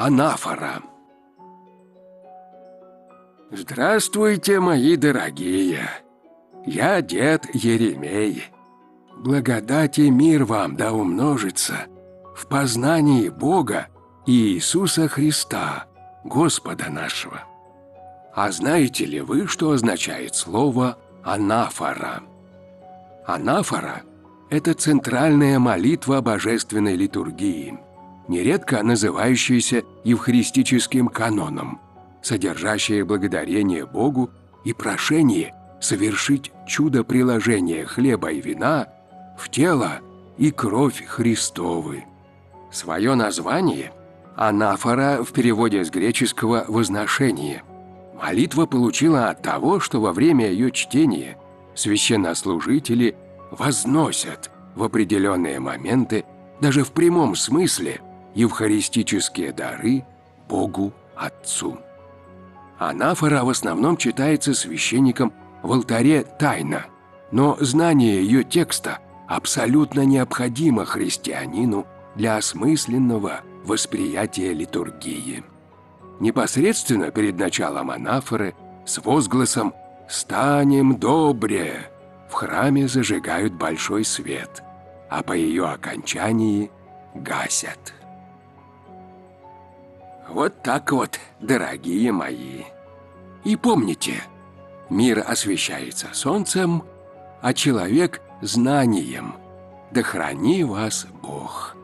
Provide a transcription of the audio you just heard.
анафора. Здравствуйте, мои дорогие! Я дед Еремей. Благодать и мир вам да умножится в познании Бога и Иисуса Христа, Господа нашего. А знаете ли вы, что означает слово «анафора»? Анафора – это центральная молитва божественной литургии, нередко называющаяся евхаристическим каноном, содержащая благодарение Богу и прошение совершить чудо приложения хлеба и вина в тело и кровь Христовы. Свое название анафора в переводе с греческого «возношение». Молитва получила от того, что во время ее чтения священнослужители возносят в определенные моменты, даже в прямом смысле, евхаристические дары Богу Отцу. Анафора в основном читается священником в алтаре тайно, но знание ее текста абсолютно необходимо христианину для осмысленного восприятия литургии. Непосредственно перед началом анафоры с возгласом «Станем добре» в храме зажигают большой свет, а по ее окончании гасят. Вот так вот, дорогие мои. И помните, мир освещается солнцем, а человек – знанием. Да храни вас Бог!